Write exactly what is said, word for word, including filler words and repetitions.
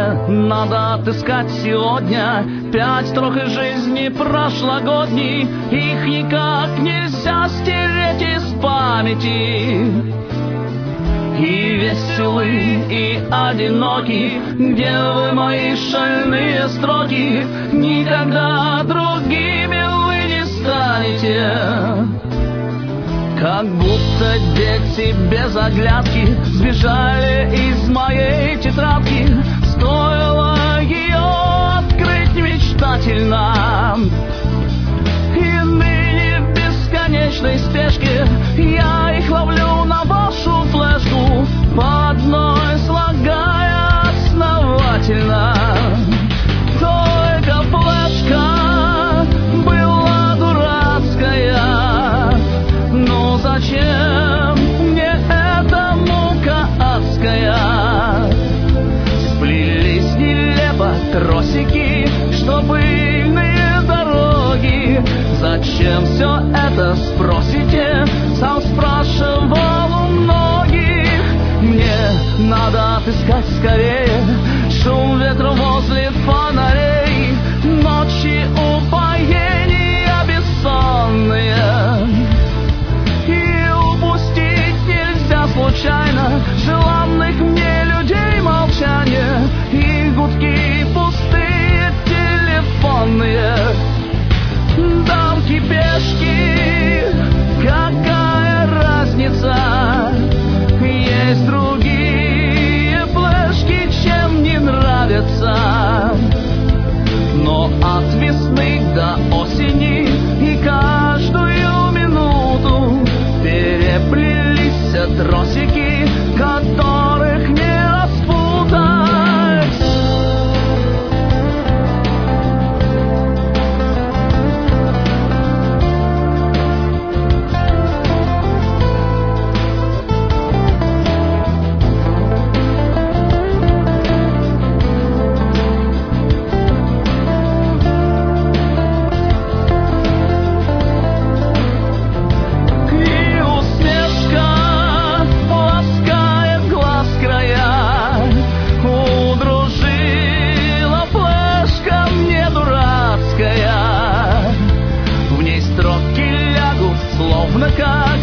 надо отыскать сегодня пять строк из жизни прошлогодней. Их никак нельзя стереть из памяти. И веселы, и одиноки, где вы, мои шальные строки? Никогда другими вы не станете. Как будто дети без оглядки сбежали из моей тетрадки. Стоило ее открыть мечтательно, и ныне в бесконечной спешке я их ловлю на вашу флешку, по одной слагая основательно. Только флешка была дурацкая. Ну зачем мне эта мука адская? Сплелись нелепо тросики, что пыльные дороги. Зачем все это, спросите? Сам спрашивал у многих. Мне надо отыскать скорее шум ветра возле фонарей, ночи упоения бессонные. И упустить нельзя случайно желанных мне людей молчание и гудки пустые телефонные. Дамки, пешки, какая разница? Есть другие флешки, чем не нравятся. Но от весны до осени и каждую минуту переплелись тросики, которых не распутать. Как